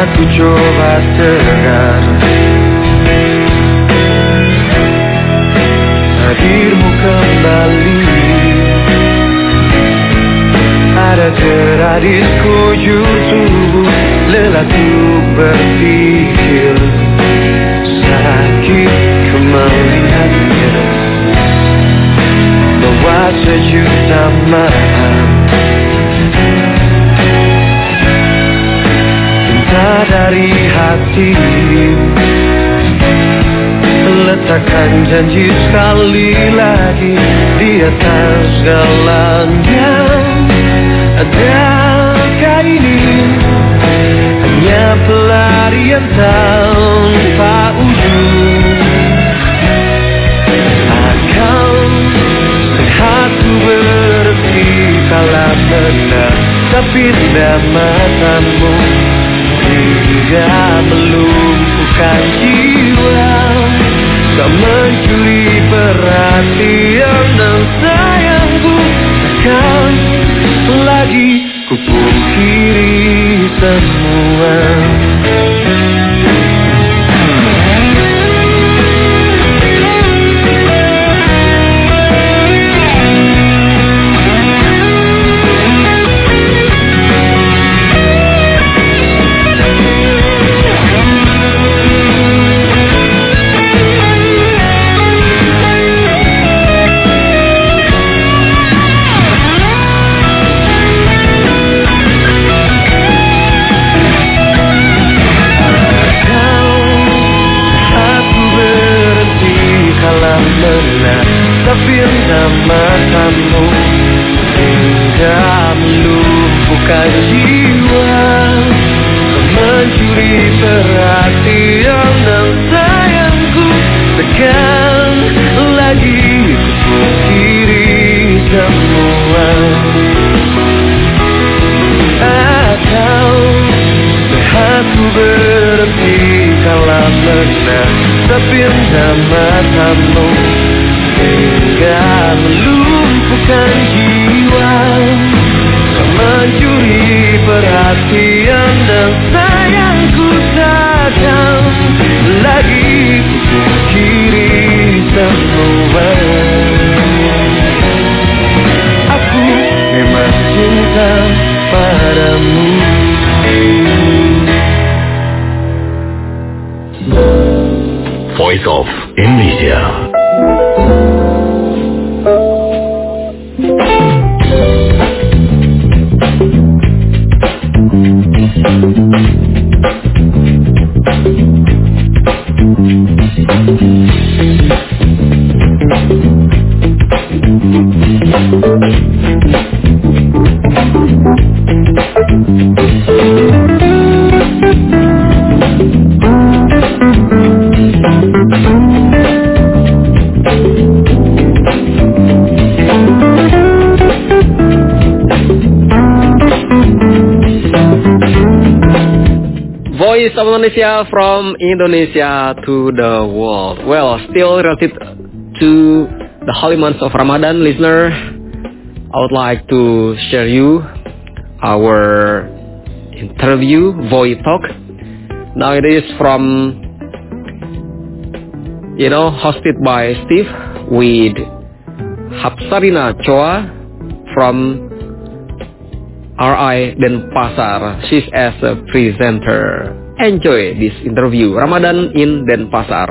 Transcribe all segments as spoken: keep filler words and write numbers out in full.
aku coba tegar. Hadirmu kembali, ada gerak di sekujur tubuh, lelah untuk berpikir. Sakit ku melihatnya, bawa sejuta maaf. Cinta dari hati, letakkan janji sekali lagi di atas segalanya. Adakah ini hanya pelarian tanpa ujung? Akan sehatku berhenti kala menatap indah matamu, hingga melumpuhkan jiwa. Kau mencuri perhatian dan sayangku, takkan lagi ku pungkiri semua. Tapi matamu hingga melumpuhkan jiwa, mencuri perhatian dan sayangku, takkan lagi ku pungkiri semua. Atau sehatku berhenti kala menatap indah matamu, hingga melumpuhkan jiwa, mencuri perhatian dan sayangku, takkan lagi ku pungkiri semua. Aku memang cinta padamu. Voice of Indonesia. Voice of Indonesia, from Indonesia to the world. Well, still related to the holy months of Ramadan, listener, I would like to share you our interview, Voice Talk. Now it is from, you know, hosted by Steve with Hapsarina Choa from R I Denpasar. She's as a presenter. Enjoy this interview, Ramadan in Denpasar.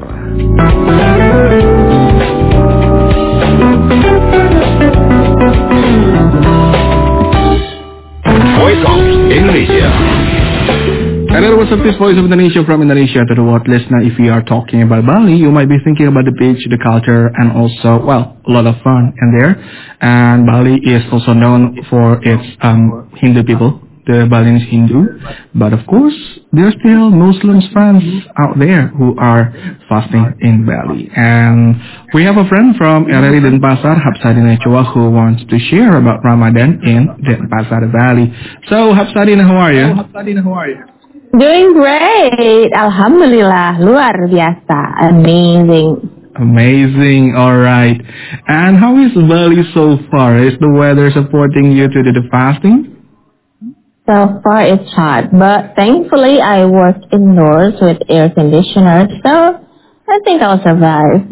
Voice of Indonesia. Hello, what's up? This Voice of Indonesia, from Indonesia to the world. Listener, if we are talking about Bali, you might be thinking about the beach, the culture, and also, well, a lot of fun in there. And Bali is also known for its um, Hindu people, the Balinese Hindu. But of course, there are still Muslims fans out there who are fasting in Bali. And we have a friend from R I Denpasar, Hapsarina Choa, who wants to share about Ramadan in Denpasar, Bali. So, Hapsarina, how are you? Hapsarina, how are you? Doing great, Alhamdulillah, luar biasa, amazing. Amazing, alright. And how is Bali so far? Is the weather supporting you to do the fasting? So far it's hot, but thankfully I work indoors with air conditioner, so I think I'll survive.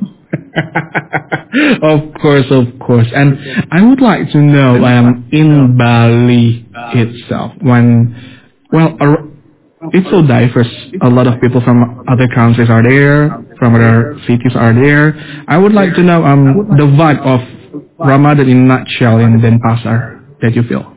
Of course, of course. And I would like to know, um, in Bali itself, when, well, ar- it's so diverse. A lot of people from other countries are there, from other cities are there. I would like to know um, the vibe of Ramadan in a nutshell in Denpasar that you feel.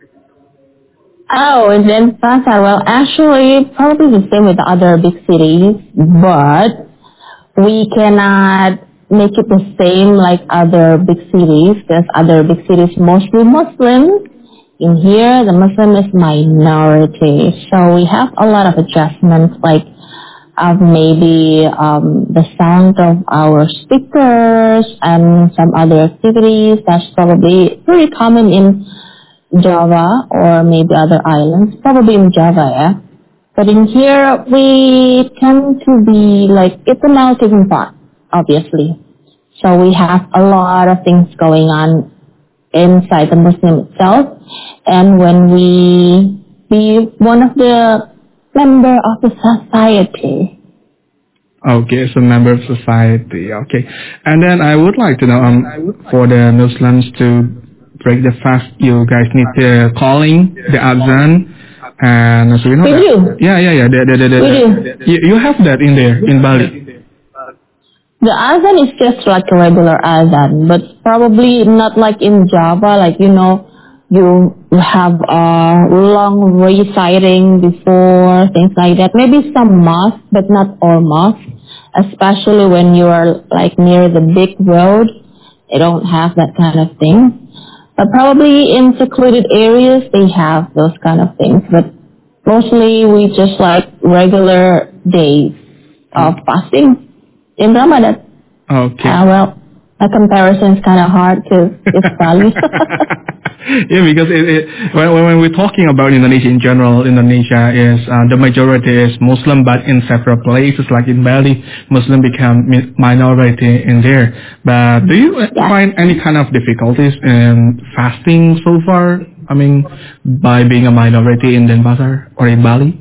Oh, in Denpasar, well, actually, probably the same with the other big cities, but we cannot make it the same like other big cities, because other big cities mostly Muslim. In here, the Muslim is minority, so we have a lot of adjustments, like of maybe um, the sound of our speakers and some other activities. That's probably pretty common in Java or maybe other islands, probably in Java, yeah. But in here, we tend to be like, it's a melting pot, obviously. So we have a lot of things going on inside the Muslim itself. And when we be one of the member of the society. Okay, so member of society, okay. And then I would like to know, um, for the Muslims to break the fast, you guys need the calling, the azan, and so you know We that. do. Yeah, yeah, yeah. The, the, the, the, We do. You, you have that in there, in Bali. The azan is just like a regular azan, but probably not like in Java, like, you know, you have a long reciting before, things like that. Maybe some mosques, but not all mosques, especially when you are like near the big road. They don't have that kind of thing. But probably in secluded areas, they have those kind of things. But mostly we just like regular days of fasting in Ramadan. Okay. Uh, well, a comparison is kind of hard because it's Bali. Yeah, because it, it, when, when we're talking about Indonesia in general, Indonesia is, uh, the majority is Muslim, but in several places like in Bali, Muslim become mi- minority in there. But do you uh, Yeah. find any kind of difficulties in fasting so far? I mean, by being a minority in Denpasar or in Bali?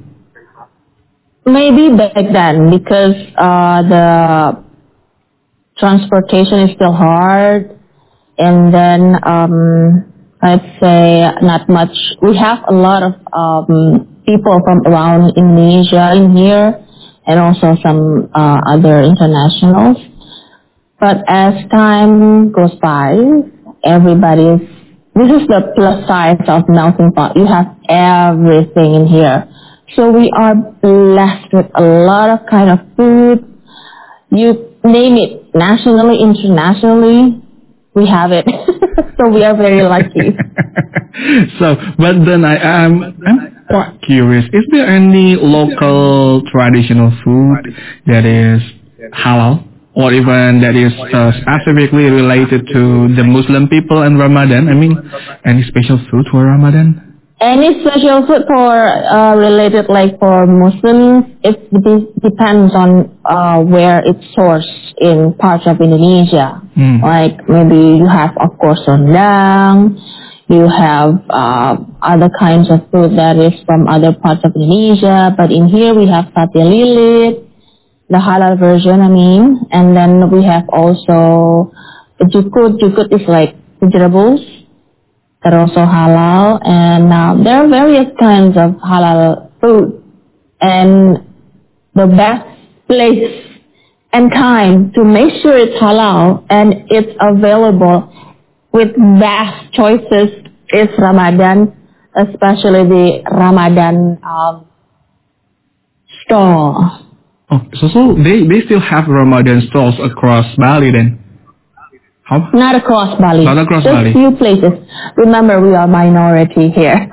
Maybe back then because uh, the transportation is still hard, and then um, I'd say not much. We have a lot of um, people from around Indonesia in here, and also some uh, other internationals. But as time goes by, everybody's. This is the plus side of melting pot. You have everything in here, so we are blessed with a lot of kind of food. You name it, nationally, internationally, we have it. So we are very lucky. So, but then I am I'm quite curious. Is there any local traditional food that is halal, or even that is uh, specifically related to the Muslim people and Ramadan? I mean, any special food for Ramadan? Any special food for uh, related like for Muslims, it de- depends on uh, where it's sourced in parts of Indonesia. Mm. Like maybe you have, of course, rendang. You have uh, other kinds of food that is from other parts of Indonesia. But in here we have sate lilit, the halal version, I mean. And then we have also jukut. Jukut is like vegetables. They're also halal, and uh, there are various kinds of halal food. And the best place and time to make sure it's halal and it's available with vast choices is Ramadan, especially the Ramadan um, store. Oh, so so they they still have Ramadan stalls across Bali then? How? Not across Bali. Not across Just Bali. few places. Remember, we are minority here.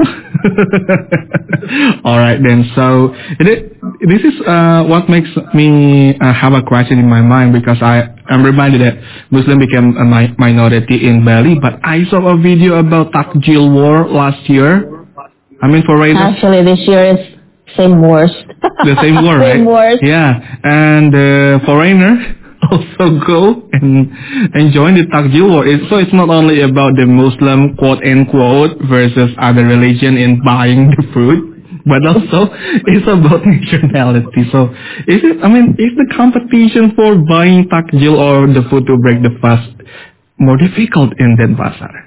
All right then. So it, this is uh, what makes me uh, have a question in my mind, because I am reminded that Muslim became a mi- minority in Bali. But I saw a video about Takjil war last year. I mean, foreigners. Actually, this year is same worst. The same war, right? Same worst. Yeah, and the foreigner also go and, and join the Takjil war. It's, so it's not only about the Muslim quote unquote versus other religion in buying the food, but also it's about nationality. So is it, I mean, is the competition for buying Takjil or the food to break the fast more difficult in Denpasar?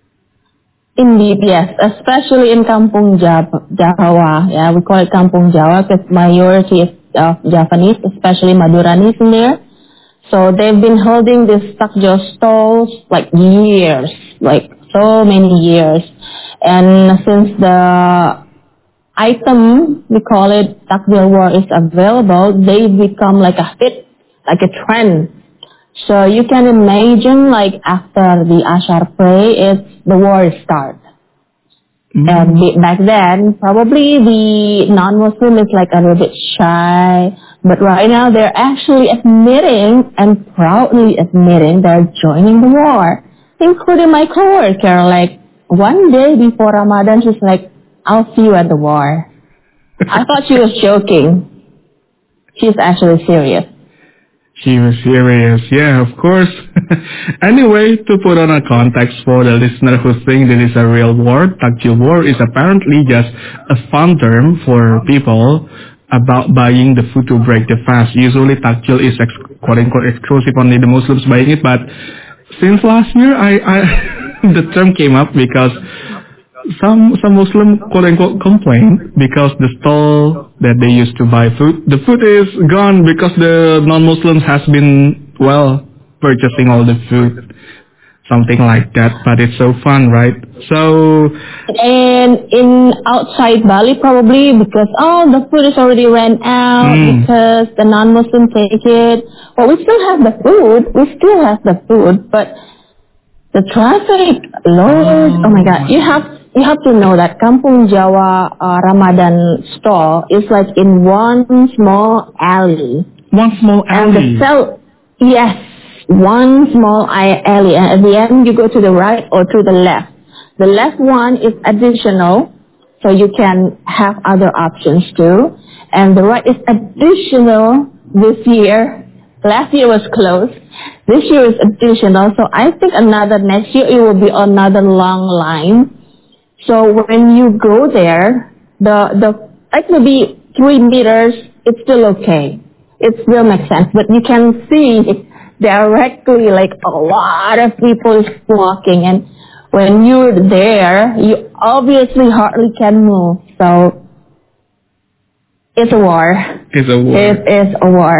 Indeed, yes, especially in Kampung Jawa, Jawa. Yeah, we call it Kampung Jawa because majority is of Javanese, especially Maduranis in there. So they've been holding these takjil stalls like years, like so many years. And since the item, we call it takjil war, is available, they become like a hit, like a trend. So you can imagine, like after the Ashar pray, it's the war start. Mm. And be, back then, probably the non-Muslim is like a little bit shy, but right now they're actually admitting and proudly admitting they're joining the war, including my coworker. Like one day before Ramadan, she's like, "I'll see you at the war." I thought she was joking. She's actually serious. She was serious, yeah, of course. Anyway, to put on a context for the listener who think this is a real war, Takjil war is apparently just a fun term for people about buying the food to break the fast. Usually Takjil is ex- quote-unquote exclusive, only the Muslims buying it, but since last year, I, I the term came up because Some some Muslim quote unquote complain because the stall that they used to buy food, the food is gone because the non-Muslims has been, well, purchasing all the food. Something like that, but it's so fun, right? So, and in outside Bali probably because, oh, the food is already ran out mm. because the non-Muslim take it. But we still have the food, we still have the food, but the traffic, Lord, oh, oh my God, you have You have to know that Kampung Jawa uh, Ramadan store is like in one small alley. One small alley? And the sell, yes, one small alley. And at the end, you go to the right or to the left. The left one is additional, so you can have other options too. And the right is additional this year. Last year was closed. This year is additional. So I think another next year it will be another long line. So when you go there, the, the, like maybe three meters, it's still okay. It still makes sense. But you can see directly like a lot of people is walking. And when you're there, you obviously hardly can move. So it's a war. It's a war. It is a war.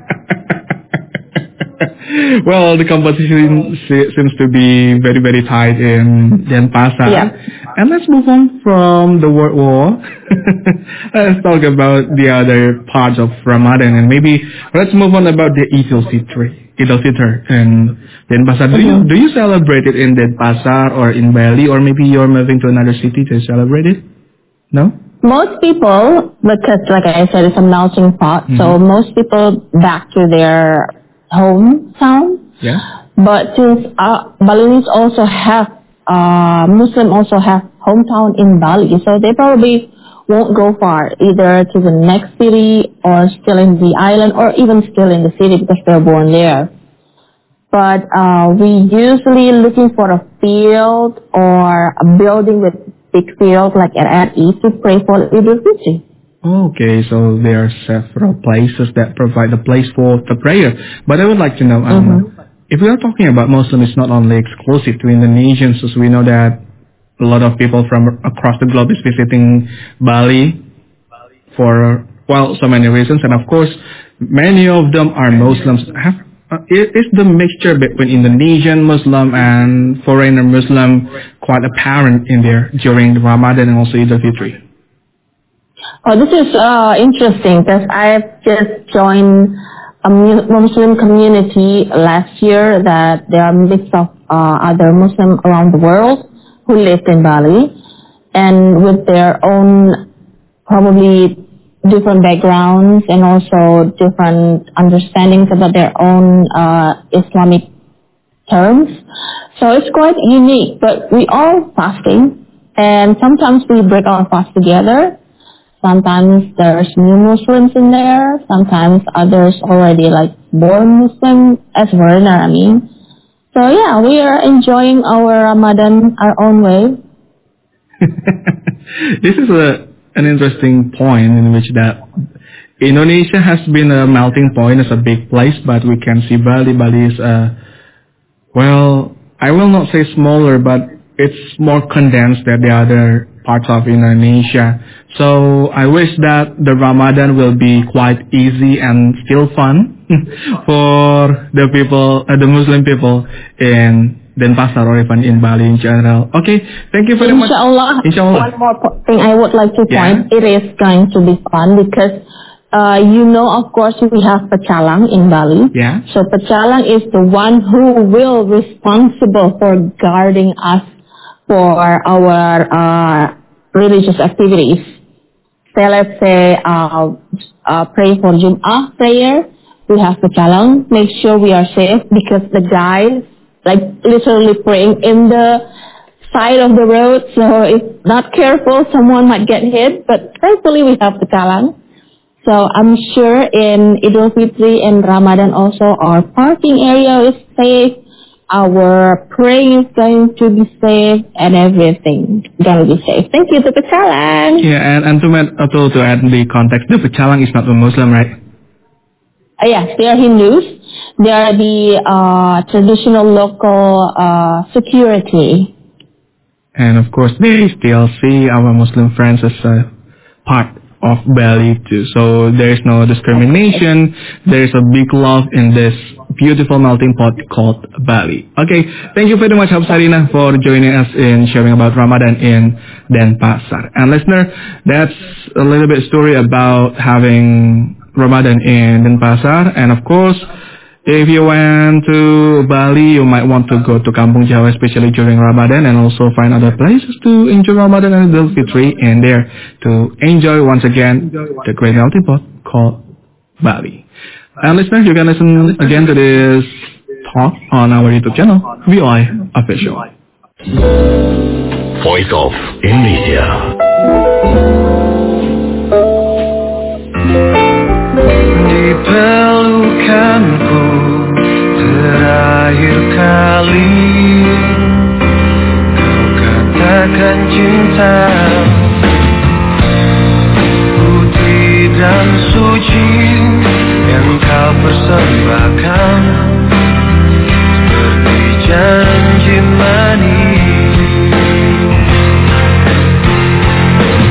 Well, the competition seems to be very, very tight in Denpasar. Yeah. And let's move on from the world war. Let's talk about the other parts of Ramadan, and maybe let's move on about the Idul Fitri. Idul Fitr in Denpasar. Do you, do you celebrate it in Denpasar or in Bali, or maybe you're moving to another city to celebrate it? No? Most people, because like I said, it's a melting pot, mm-hmm. so most people back to their hometown. Yeah. But since uh, Balinese also have, uh, Muslim also have hometown in Bali, so they probably won't go far, either to the next city or still in the island or even still in the city because they're born there. But uh, we usually looking for a field or a building with big field like at Eid to pray for Idul Fitri. Okay, so there are several places that provide a place for the prayer. But I would like to know, um, mm-hmm. if we are talking about Muslim, it's not only exclusive to Indonesians, as we know that a lot of people from across the globe is visiting Bali for, well, so many reasons. And of course, many of them are Muslims. Have, uh, is the mixture between Indonesian Muslim and foreigner Muslim quite apparent in there during the Ramadan and also Idul Fitri? Oh, this is uh, interesting because I've just joined a Muslim community last year that there are mix of uh, other Muslim around the world who lived in Bali and with their own probably different backgrounds and also different understandings about their own uh, Islamic terms. So it's quite unique, but we all fasting and sometimes we break our fast together. Sometimes there's new Muslims in there. Sometimes others already like born Muslim as foreigner, I mean. So yeah, we are enjoying our Ramadan our own way. This is a, an interesting point in which that Indonesia has been a melting point as a big place, but we can see Bali. Bali is a, well, I will not say smaller, but it's more condensed than the other parts of Indonesia. So I wish that the Ramadan will be quite easy and still fun for the people, uh, the Muslim people in Denpasar or even in Bali in general. Okay, thank you very much. Inshallah. Inshallah. One more po- thing I would like to point. Yeah. It is going to be fun because uh, you know, of course, we have Pecalang in Bali. Yeah. So Pecalang is the one who will responsible for guarding us for our uh, religious activities. Say, let's say, uh, uh, pray for Jum'ah prayer. We have Pecalang. Make sure we are safe because the guys like literally praying in the side of the road. So if not careful, someone might get hit. But thankfully we have Pecalang. So I'm sure in Idul Fitri and Ramadan also our parking area is safe. Our praying is going to be safe and everything going to be safe. Thank you to Pecalang. Yeah, and, and to, add, uh, to, to add the context, the Pecalang is not a Muslim, right? Uh, yes, they are Hindus. They are the uh, traditional local uh, security. And of course, they still see our Muslim friends as a part of Bali too. So there is no discrimination. There is a big love in this beautiful melting pot called Bali. Okay, thank you very much, Habsarina, for joining us in sharing about Ramadan in Denpasar. And listener, that's a little bit story about having Ramadan in Denpasar. And of course, if you went to Bali, you might want to go to Kampung Jawa, especially during Ramadan, and also find other places to enjoy Ramadan and Idul Fitri, and there to enjoy once again the great melting pot called Bali. And listeners, you can listen again to this talk on our YouTube channel, V O I Official. Voice of Indonesia. Di pelukanku terakhir kali kau katakan cinta, putih dan suci yang kau persembahkan seperti janji manis.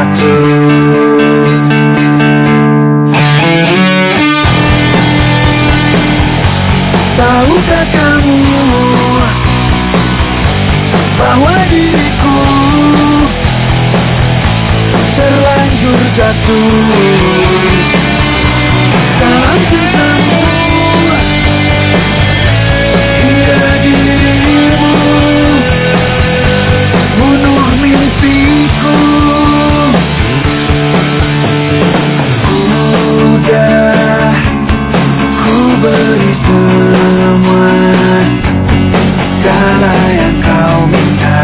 satu. Tahukah kamu bahwa diriku terlanjur jatuh dalam cintamu, hingga dirimu bunuh mimpiku. Udah ku beri semua segala yang kau minta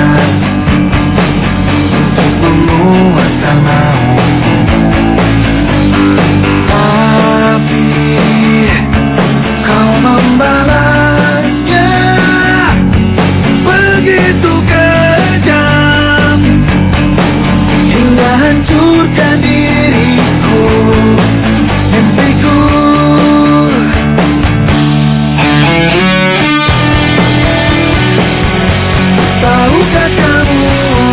untuk memuaskan maumu, tapi kau membalasnya begitu kejam hingga hancurkan diriku, mimpiku. Tahukah kamu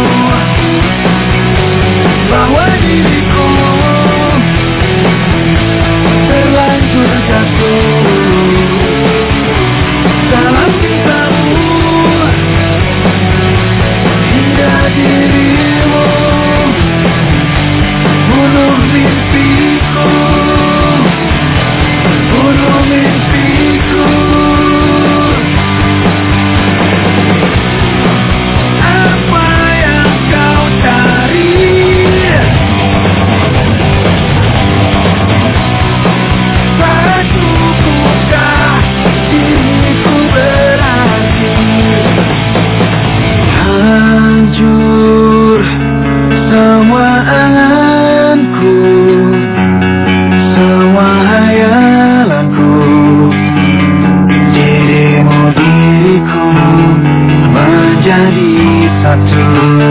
bahwa diriku terlanjur jatuh dalam cintamu, hingga dirimu bunuh mimpiku, bunuh mimpiku. Apa yang kau cari? Saat ku buka diriku berakhir, hancur semua anganku, semua hayalanku. Dirimu diriku menjadi satu.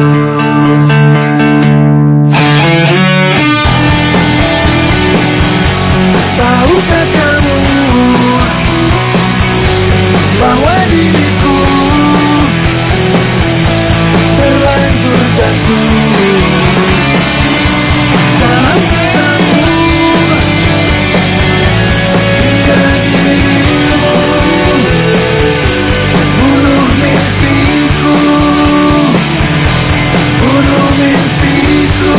Tahukah kamu bahwa diriku terlanjur jatuh dalam cintamu, hingga dirimu bunuh mimpiku, bunuh mimpiku.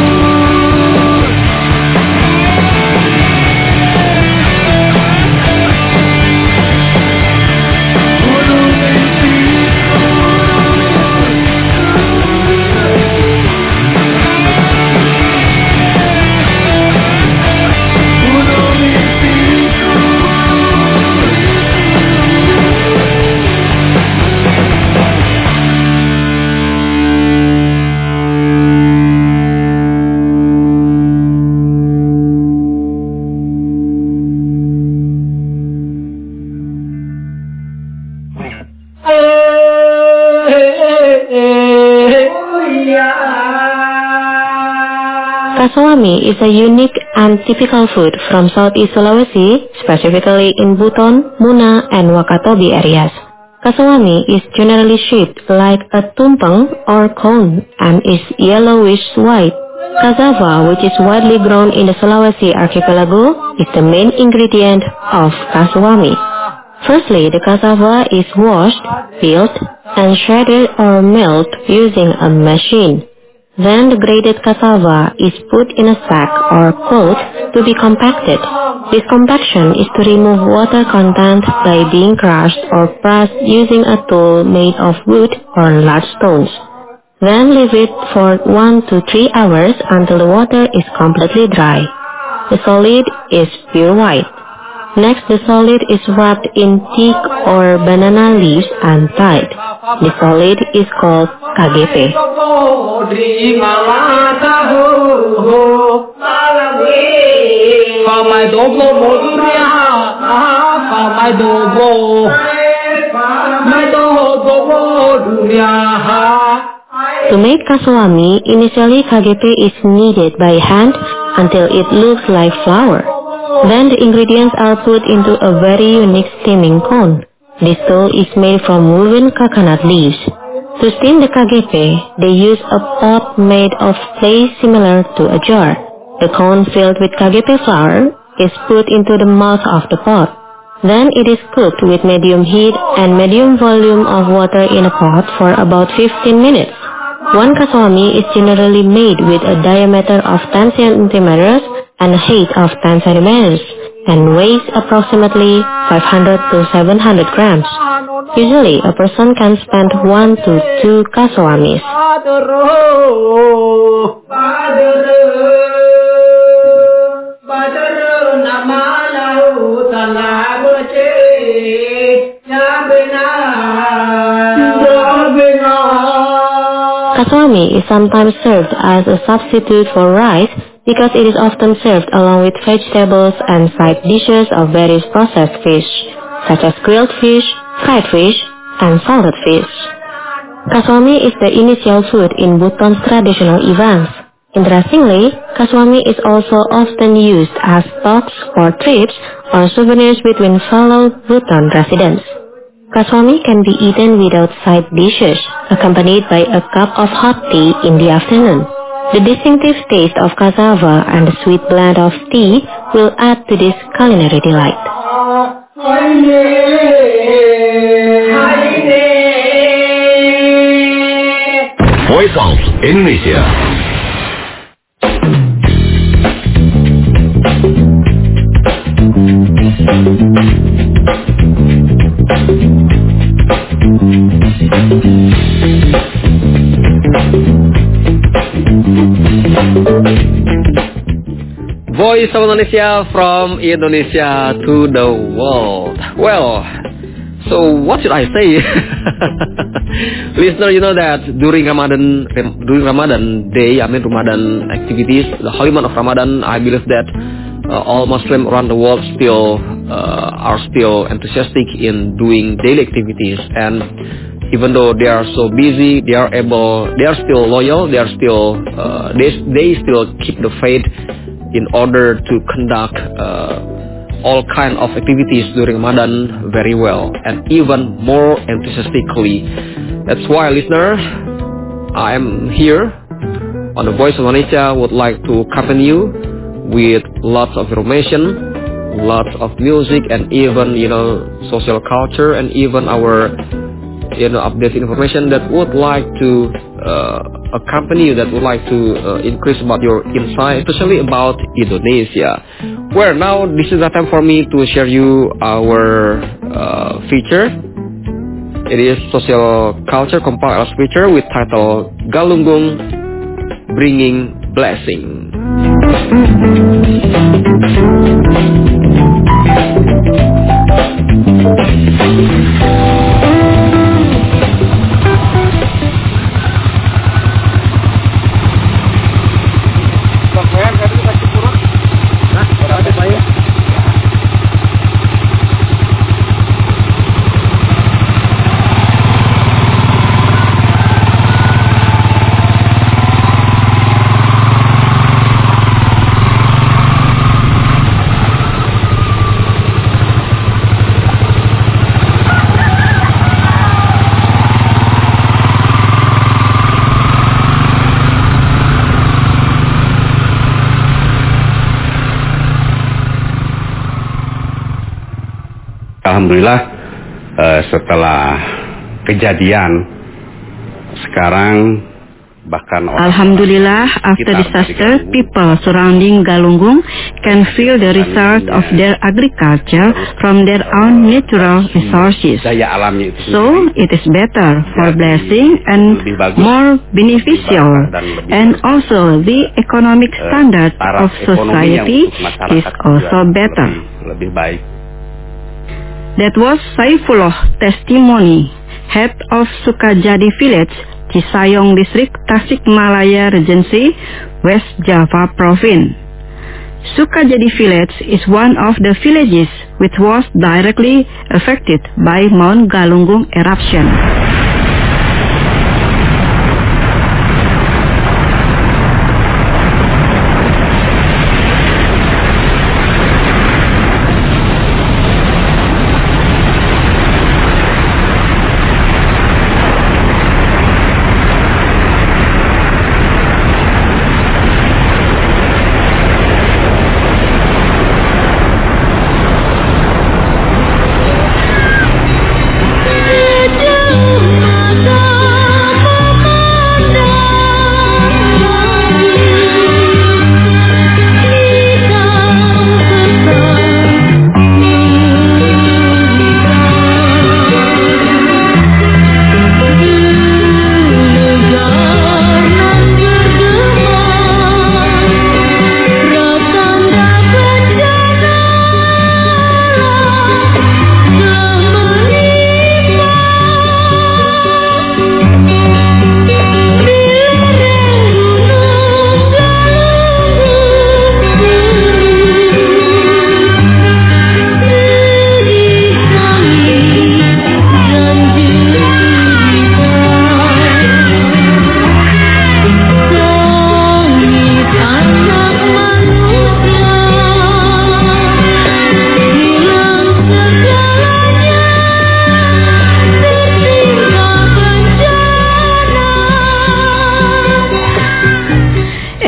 Kasawami is a unique and typical food from Southeast Sulawesi, specifically in Buton, Muna, and Wakatobi areas. Kasawami is generally shaped like a tumpeng or cone and is yellowish-white. Cassava, which is widely grown in the Sulawesi archipelago, is the main ingredient of kasawami. Firstly, the cassava is washed, peeled, and shredded or milled using a machine. Then the grated cassava is put in a sack or cloth to be compacted. This compaction is to remove water content by being crushed or pressed using a tool made of wood or large stones. Then leave it for one to three hours until the water is completely dry. The solid is pure white. Next, the solid is wrapped in teak or banana leaves and tied. The solid is called K G P. To make kasawami, initially K G P is kneaded by hand until it looks like flour. Then the ingredients are put into a very unique steaming cone. This dough is made from woven coconut leaves. To steam the kagape, they use a pot made of clay similar to a jar. The cone filled with kagape flour is put into the mouth of the pot. Then it is cooked with medium heat and medium volume of water in a pot for about fifteen minutes. One kaswami is generally made with a diameter of ten centimeters and a height of ten centimeters and weighs approximately five hundred to seven hundred grams. Usually, a person can spend one to two kaswamis. Kaswami is sometimes served as a substitute for rice because it is often served along with vegetables and side dishes of various processed fish, such as grilled fish, fried fish, and salted fish. Kaswami is the initial food in Bhutan's traditional events. Interestingly, kaswami is also often used as talks or trips or souvenirs between fellow Bhutan residents. Kaswami can be eaten without side dishes, accompanied by a cup of hot tea in the afternoon. The distinctive taste of cassava and the sweet blend of tea will add to this culinary delight. Voice of Indonesia. Voice of Indonesia from Indonesia to the world. Well, so what should I say? Listener, you know that during Ramadan, during Ramadan day, I mean Ramadan activities, the holy month of Ramadan, I believe that uh, all Muslims around the world still uh, are still enthusiastic in doing daily activities, and even though they are so busy, they are able, they are still loyal, they are still, uh, they they still keep the faith in order to conduct uh, all kind of activities during Ramadan very well and even more enthusiastically. That's why, listener, I am here on the Voice of Indonesia would like to accompany you with lots of information, lots of music, and even, you know, social culture, and even our, you know, updated information that would like to uh, accompany you, that would like to uh, increase about your insight, especially about Indonesia. Well, now this is the time for me to share you our uh, feature. It is social culture compiled feature with title Galunggung, Bringing Blessing. Alhamdulillah, uh, setelah kejadian sekarang bahkan Alhamdulillah, after disaster, people surrounding Galunggung can feel the result of their agriculture from their own natural resources. So, it is better for blessing and more beneficial, and also the economic standard of society is also better. Lebih baik. That was Saifullah Testimony, head of Sukajadi Village, Cisayong District, Tasikmalaya Regency, West Java Province. Sukajadi Village is one of the villages which was directly affected by Mount Galunggung eruption.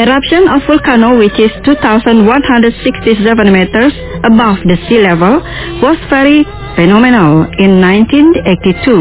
eruption of volcano, which is two thousand one hundred sixty-seven meters above the sea level, was very phenomenal in nineteen eighty-two.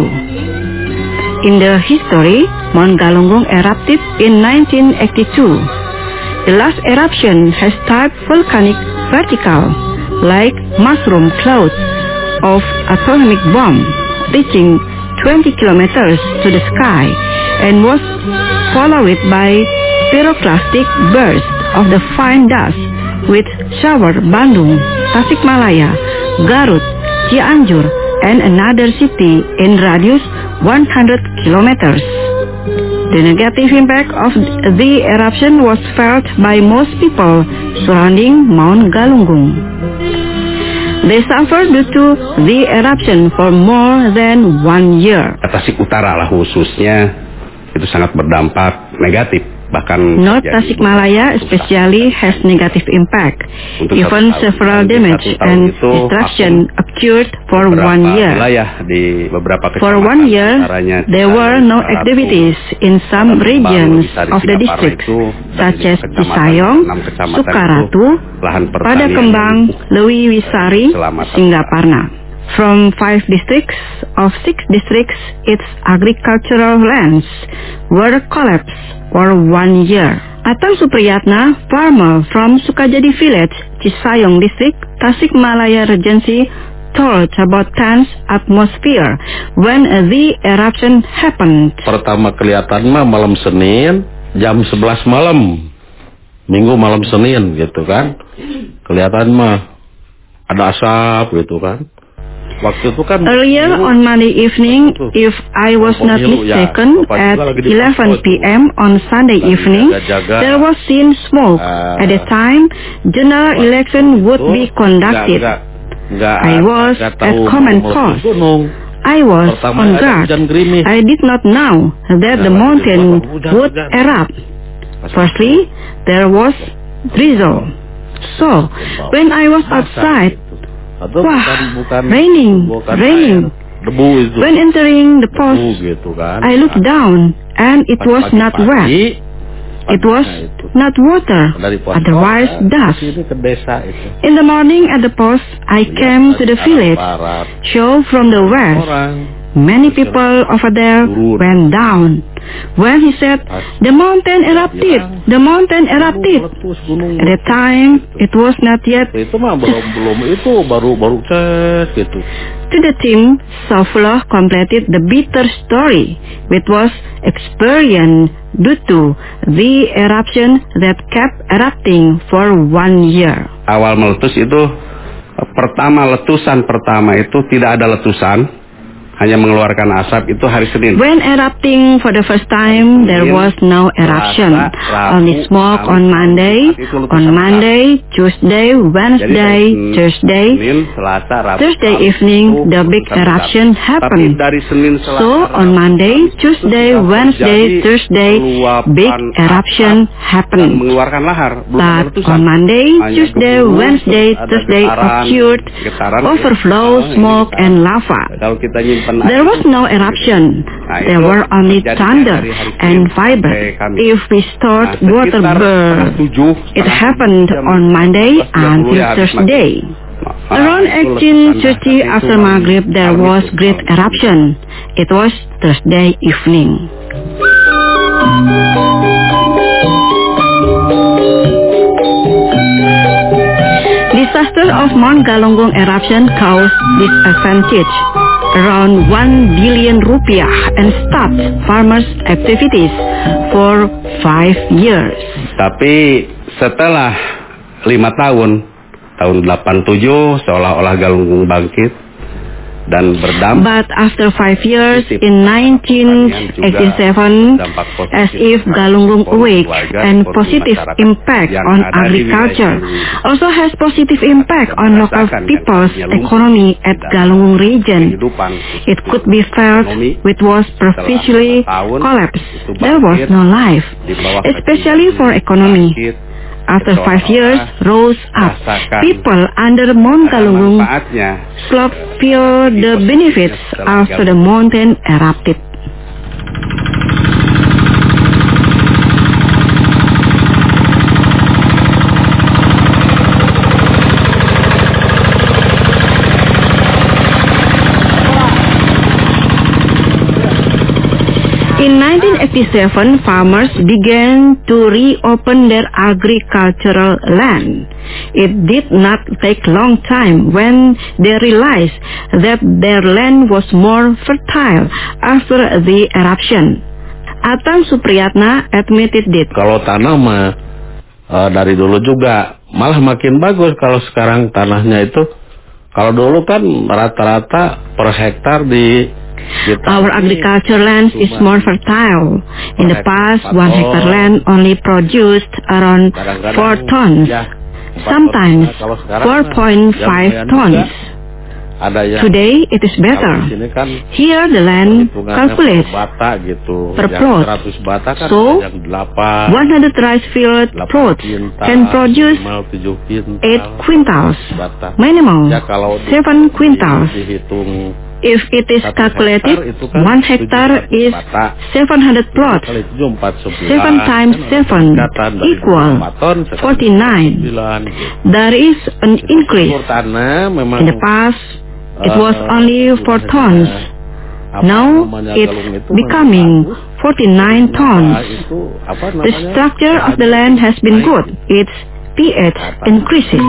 In the history, Mount Galunggung erupted in nineteen eighty-two. The last eruption has type volcanic vertical, like mushroom clouds of atomic bomb, reaching twenty kilometers to the sky, and was followed by pyroclastic burst of the fine dust with shower Bandung, Tasikmalaya, Garut, Cianjur, and another city in radius one hundred kilometers. The negative impact of the eruption was felt by most people surrounding Mount Galunggung. They suffered due to the eruption for more than one year. Tasik Utara lah khususnya itu sangat berdampak negatif. Bahkan North Tasikmalaya especially has negative impact. Even several damage and destruction occurred for one year. For one year, there were no activities in some regions of the district, such as Cisayong, Sukaratu, Padakembang, Lewi Wisari, Singaparna. From five districts of six districts, its agricultural lands were collapsed for one year. Atang Supriyatna, farmer from Sukajadi village, Cisayong district, Tasikmalaya Regency, told about tense atmosphere when the eruption happened. Pertama kelihatan mah malam Senin, jam sebelas malam, Minggu malam Senin gitu kan. Kelihatan mah ada asap gitu kan. Waktu itu kan earlier on Monday evening, if I was not mistaken, at eleven p.m. on Sunday evening, there was seen smoke. At the time, general election would be conducted. I was at command post. I was on guard. I did not know that the mountain would erupt. Firstly, there was drizzle. So, when I was outside, wah, raining, raining. When entering the post, I looked down and it was not wet. It was not water, otherwise dust. In the morning at the post, I came to the village, show from the west. Many people over there went down. When he said, the mountain erupted, the mountain erupted. At the time, it was not yet. Itu mah belum belum itu baru baru cek gitu. To the team, Saifullah completed the bitter story, which was experienced due to the eruption that kept erupting for one year. Awal meletus itu, pertama letusan pertama itu tidak ada letusan. Hanya mengeluarkan asap itu hari Senin. When erupting for the first time, there was no eruption. Only smoke on Monday, on Monday, Tuesday, Wednesday, Thursday. Thursday evening, the big eruption happened. So on Monday, Tuesday, Wednesday, Thursday, big eruption happened. But on Monday, Tuesday, Wednesday, Thursday occurred overflow, smoke, and lava. There was no eruption. There were only thunder and vibrate. If we stored water burn, it happened on Monday until Thursday. Around eighteen thirty after Maghrib, there was great eruption. It was Thursday evening. Disaster of Mount Galunggung eruption caused disadvantage around one billion rupiah and stopped farmers' activities for five years. Tapi setelah lima tahun, tahun delapan puluh tujuh seolah-olah Galunggung bangkit dan berdampak. But after five years, in nineteen eighty-seven, as if Galunggung awake and positive impact on agriculture, also has positive impact on local people's economy at Galunggung region. It could be felt which was perpetually collapsed. There was no life, especially for economy. After five years, rose up. People under Mount Galunggung slowly feel the benefits after the mountain erupted. eighty-seven, farmers began to reopen their agricultural land. It did not take long time when they realized that their land was more fertile after the eruption. Atang Supriyatna admitted it. Kalau tanah mah uh, dari dulu juga malah makin bagus. Kalau sekarang tanahnya itu, kalau dulu kan rata-rata per hektar di kita, our agriculture land is more fertile. In the past, one hectare land only produced around four tons, sometimes four point five tons. Today, it is better. Here, the land calculates per plot. So, one hundred rice field plots can produce eight quintals, minimum seven quintals. If it is calculated, one hectare is seven hundred plots. seven times seven equal forty-nine. There is an increase. In the past, it was only four tons. Now, it's becoming forty-nine tons. The structure of the land has been good. Its pH increases.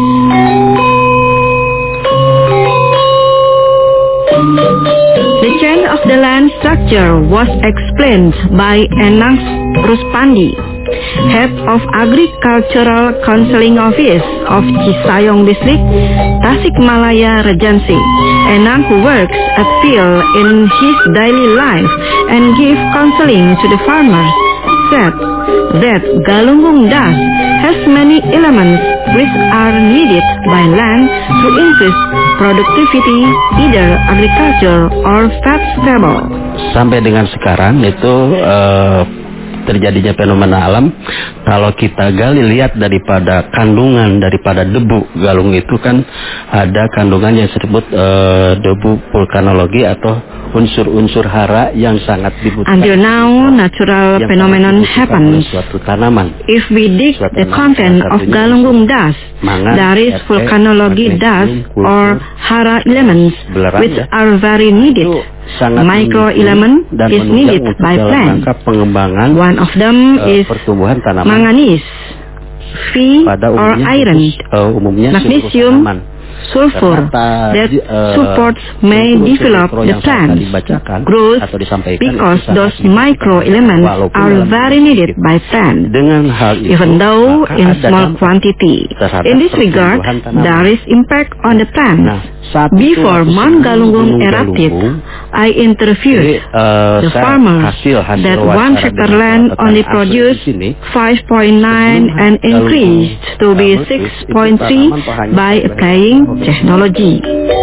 The change of the land structure was explained by Enang Ruspandi, head of Agricultural Counseling Office of Cisayong District, Tasikmalaya Regency. Enang, who works at field in his daily life and gives counseling to the farmers, said that Galunggung dust has many elements which are needed by land to increase productivity, either agriculture or vegetable. Sampai dengan sekarang itu uh, terjadinya fenomena alam. Kalau kita gali lihat daripada kandungan daripada debu galung itu kan ada kandungan yang disebut uh, debu vulkanologi atau unsur-unsur hara yang sangat dibutuhkan. Until now, natural phenomenon happens. Suatu tanaman. If we dig the content of Galunggung dust, there is volcanology dust or hara elements which are very needed. Micro element is needed by plants. One of them is manganese, Fe or iron, magnesium, sulfur that supports may develop the plant's growth because those micro elements are very needed by plants, even though in small quantity. In this regard, there is impact on the plants. Before Mount Galunggung erupted, I interviewed the farmers that one hectare land only produced five point nine and increased to be six point three by applying technology.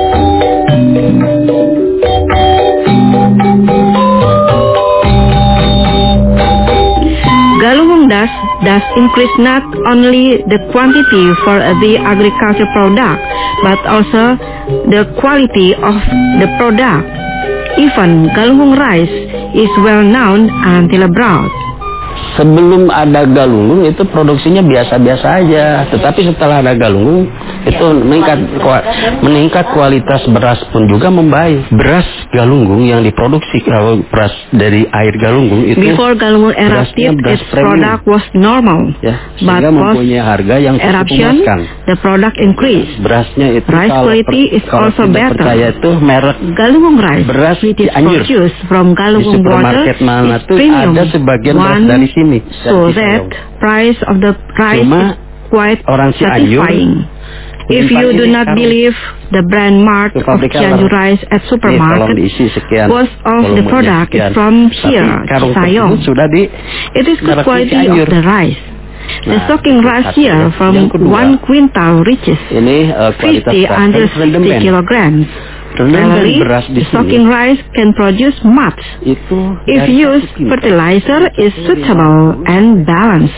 Galunggung dust does increase not only the quantity for the agriculture product, but also the quality of the product. Even Galunggung rice is well known until abroad. Sebelum ada Galunggung itu produksinya biasa-biasa aja, tetapi setelah ada Galunggung itu meningkat meningkat kualitas beras pun juga membaik. Beras Galunggung yang diproduksi kalau beras dari air Galunggung itu before Galunggung erupted, its product was normal, ya, but post harga yang eruption the product increased. Berasnya itu rice quality is also better. Percaya itu merek Galunggung rice beras which is produced from Galunggung water is premium. Ada sebagian beras dari sini. So that price of the rice is quite satisfying. If you do not believe the brand mark of Cianjur rice at supermarket, most of the product is from here, Cisayong. It is good quality of the rice. The stocking rice here from one quintal reaches fifty until sixty kilograms. Generally, the stocking rice can produce much if used fertilizer is suitable and balanced.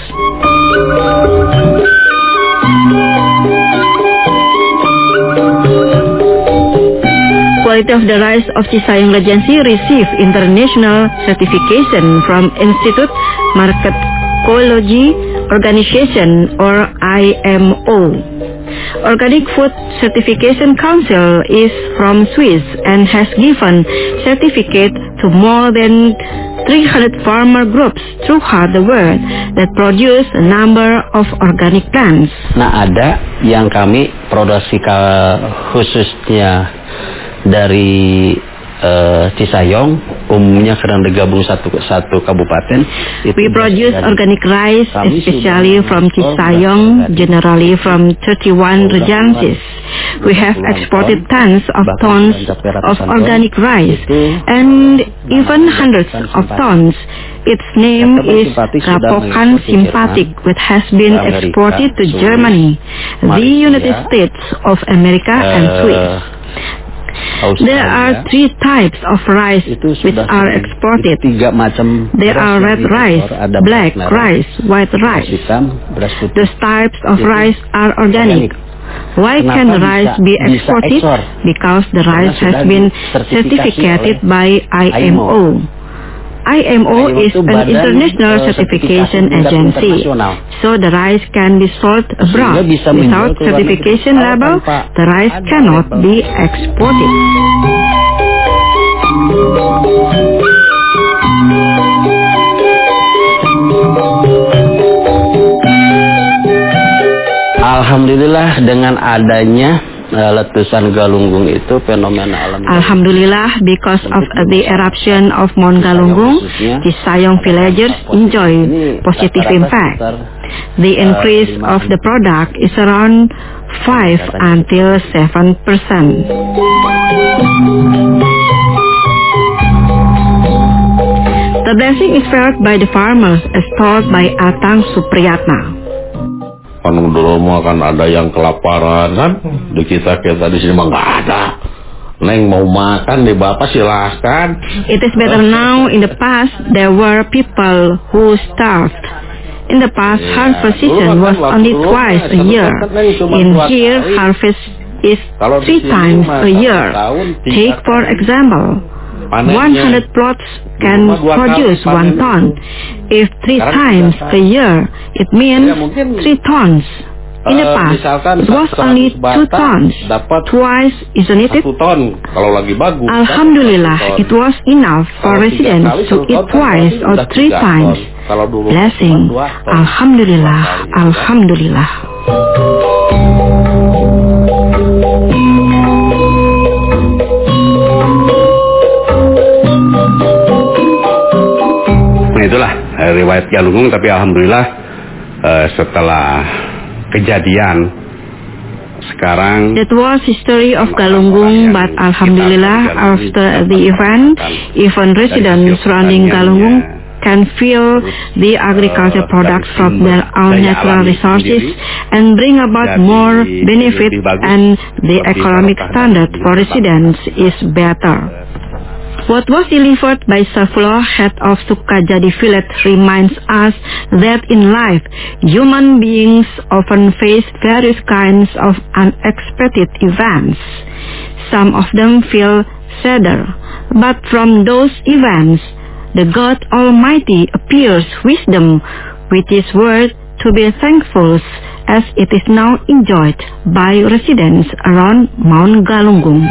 Quality of the rice of Cisayong Regency received international certification from Institute Marketology Organization or I M O. Organic Food Certification Council is from Swiss and has given certificate to more than three hundred farmer groups throughout the world that produce a number of organic plants. Nah, ada yang kami produksi khususnya dari uh, Cisayong, umumnya kadang digabung satu satu kabupaten. We produce organic rice, especially from Cisayong, generally from thirty-one regencies. We have exported tons of tons of organic rice and even hundreds of tons. Its name is Rapokan Simpatic, which has been exported to Germany, the United States of America, and Swiss. There are three types of rice which are exported. There are red rice, black rice, white rice. Those types of rice are organic. Why can the rice be exported? Because the rice has been certificated by I M O. I M O is an international certification agency, so the rice can be sold abroad. Without certification label, the rice cannot be exported. Alhamdulillah, dengan adanya uh, letusan Galunggung itu fenomena alam. Alhamdulillah, because of the eruption of Mount Galunggung, the Cisayong villagers enjoy positive impact. The increase of the product is around five until seven percent. The blessing is felt by the farmers, as told by Atang Supriyatna. Kan dulu mah kan ada yang kelaparan kan, di kita kita di sini mah nggak ada. Neng mau makan di bapak silahkan. It is better now. In the past there were people who starved. In the past harvest season was only twice a year. In here harvest is three times a year. Take for example, one hundred plots can produce one ton. If three times a year, it means three tons. In the past, it was only two tons. Twice, isn't it? Alhamdulillah, it was enough for residents to eat twice or three times. Blessing. Alhamdulillah. Alhamdulillah. Itulah eh, riwayat Galunggung, tapi alhamdulillah eh, setelah kejadian sekarang. That was history of Galunggung, but alhamdulillah after the event, even residents surrounding Galunggung can feel the agriculture products from their own natural resources and bring about more benefit, and the economic standard for residents is better. What was delivered by Saifullah, head of Sukajadi village, reminds us that in life, human beings often face various kinds of unexpected events. Some of them feel sadder, but from those events, the God Almighty appears wisdom, which is worth to be thankful, as it is now enjoyed by residents around Mount Galunggung.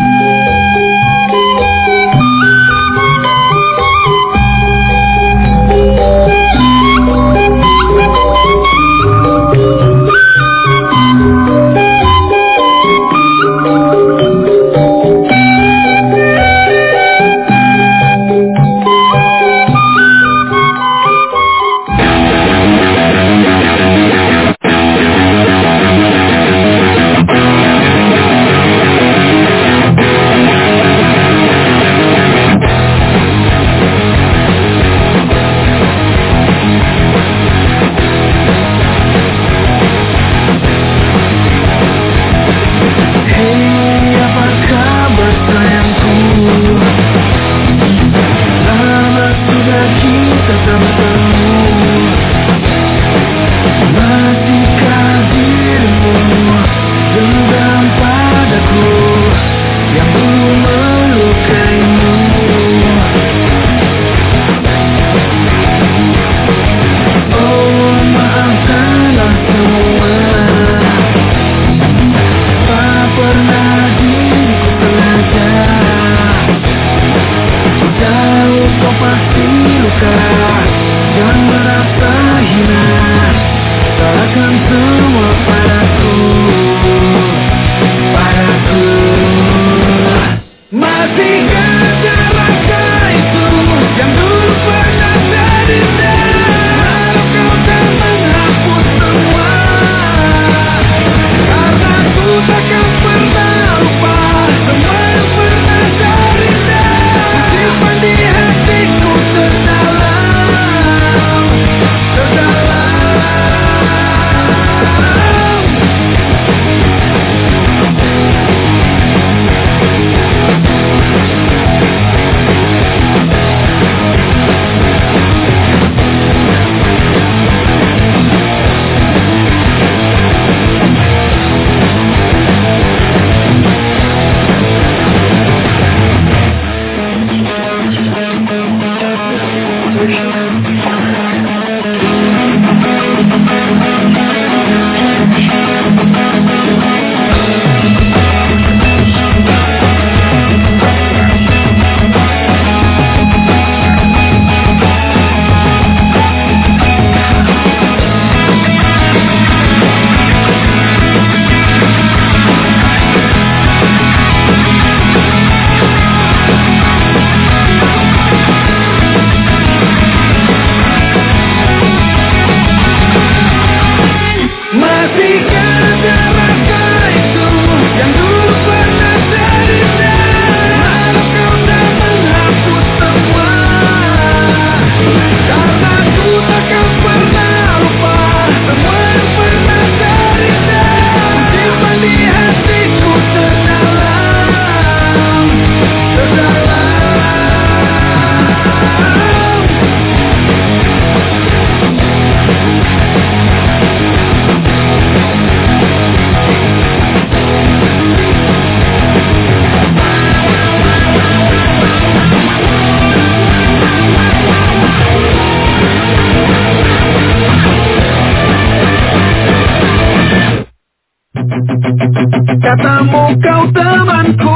Katamu kau temanku,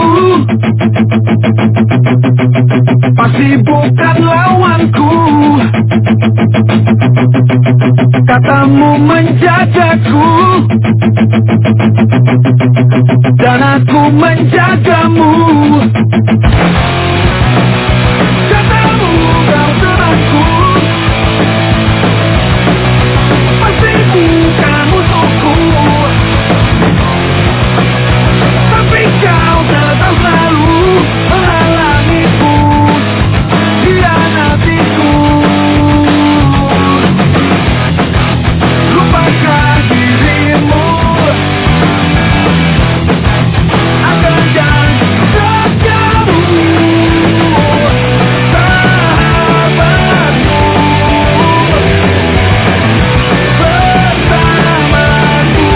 pasti bukan lawanku. Katamu menjagaku, dan aku menjagamu. Katamu kau temanku, pasti bukan musuhku. Tapi kau tetap selalu menghalangiku, hianatiku. Lupakan dirimu, akan janji setiamu, sahabatmu, bersamaku.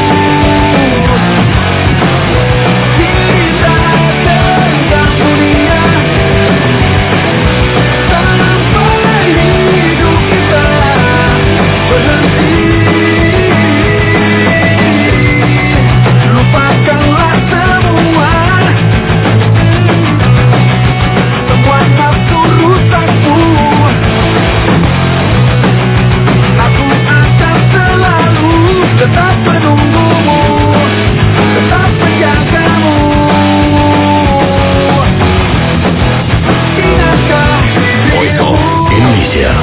Kita tenggang dunia sampai hidup kita berhenti. Lupakanlah semua, semua nafsu rusakmu. Aku akan selalu tetap menunggumu, tetap menjagamu. Ingatkah Voice of dirimu? Indonesia.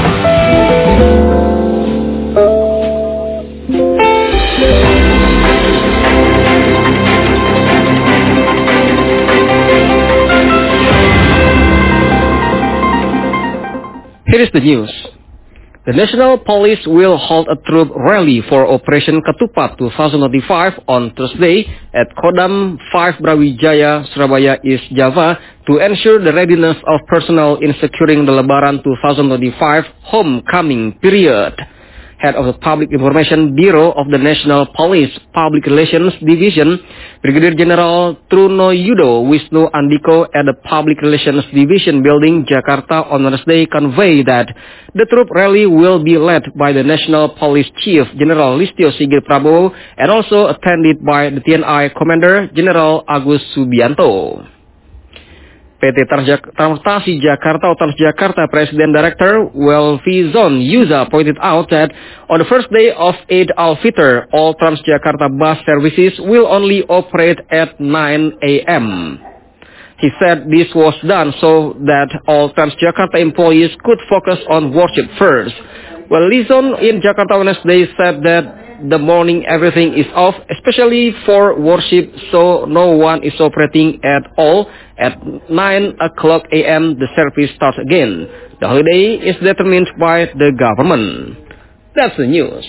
Here is the news. The National Police will hold a troop rally for Operation Ketupat twenty twenty-five on Thursday at Kodam five Brawijaya, Surabaya, East Java to ensure the readiness of personnel in securing the Lebaran twenty twenty-five homecoming period. Head of the Public Information Bureau of the National Police Public Relations Division, Brigadier General Trunoyudo Wisnu Andiko at the Public Relations Division Building, Jakarta on Wednesday conveyed that the troop rally will be led by the National Police Chief General Listio Sigit Prabowo and also attended by the T N I Commander General Agus Subianto. P T Transportasi Jakarta atau Transjakarta President Director Welfizon Yuza pointed out that on the first day of Eid al-Fitr, all Transjakarta bus services will only operate at nine a m He said this was done so that all Transjakarta employees could focus on worship first. Well, Lizon in Jakarta Wednesday said that the morning everything is off, especially for worship, so no one is operating at all. At nine o'clock a m the service starts again. The holiday is determined by the government. That's the news.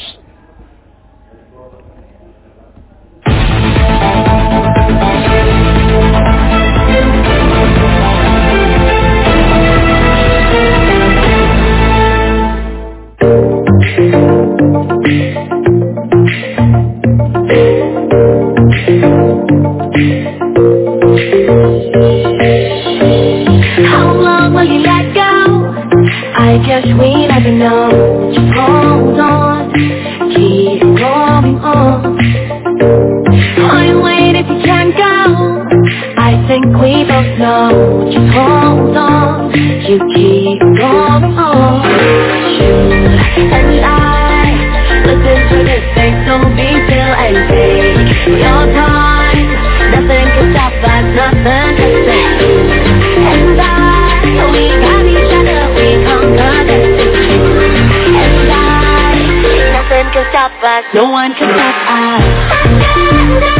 How long will you let go? I guess we never know. Just hold on, keep going on. Why wait if you can't go? I think we both know. Just hold on, you keep going on. You and I, listen to this thing, don't be still and take your time. Nothing can stop us, nothing can stop you and I. We got each other, we conquer this. You and I, nothing can stop us, no one can stop us.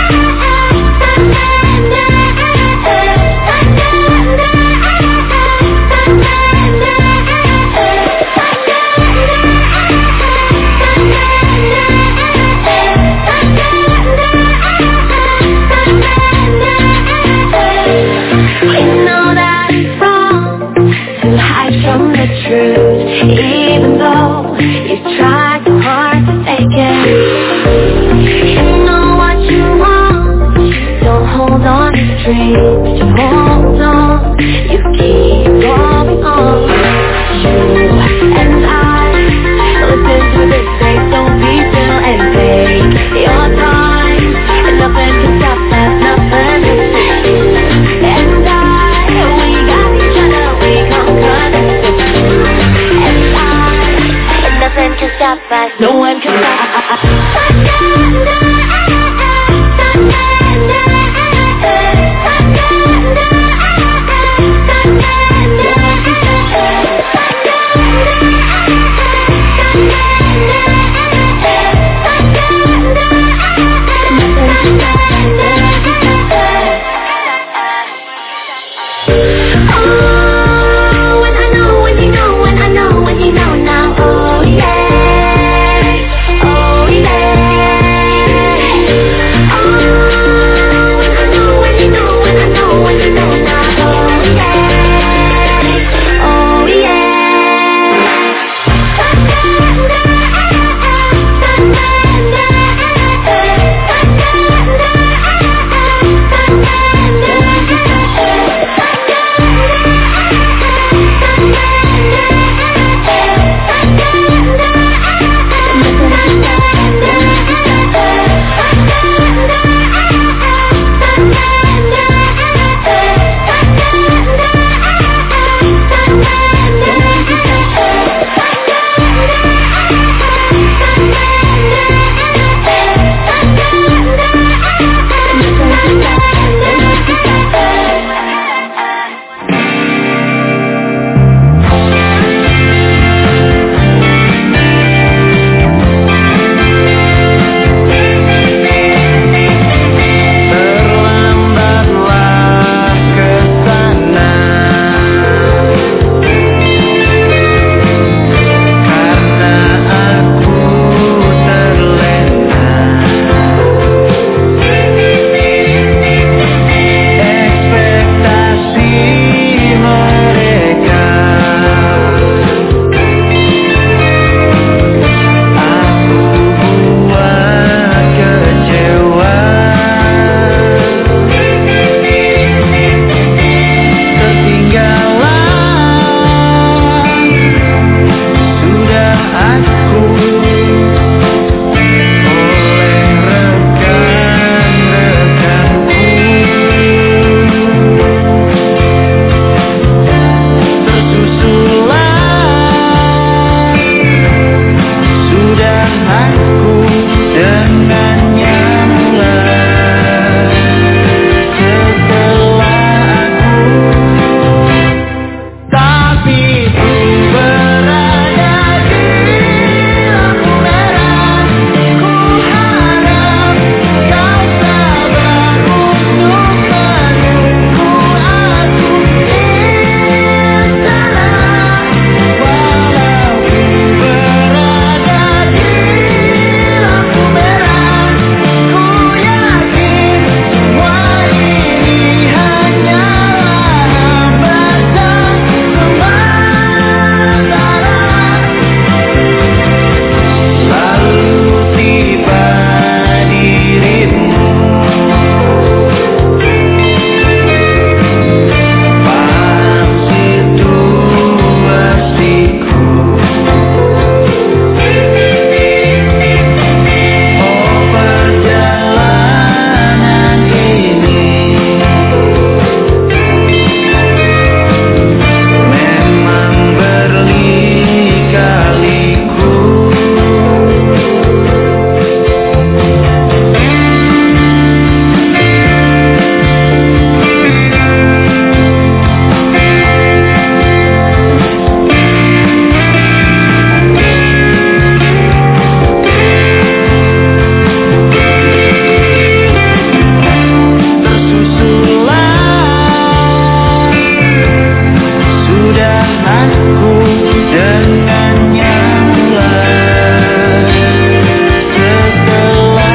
From the truth, even though you try so hard to fake it. You know what you want, don't hold on to dreams, just hold on, you keep going on. You and I, listen to this, say don't be still and take your time, and nothing can stop fast, no one can stop.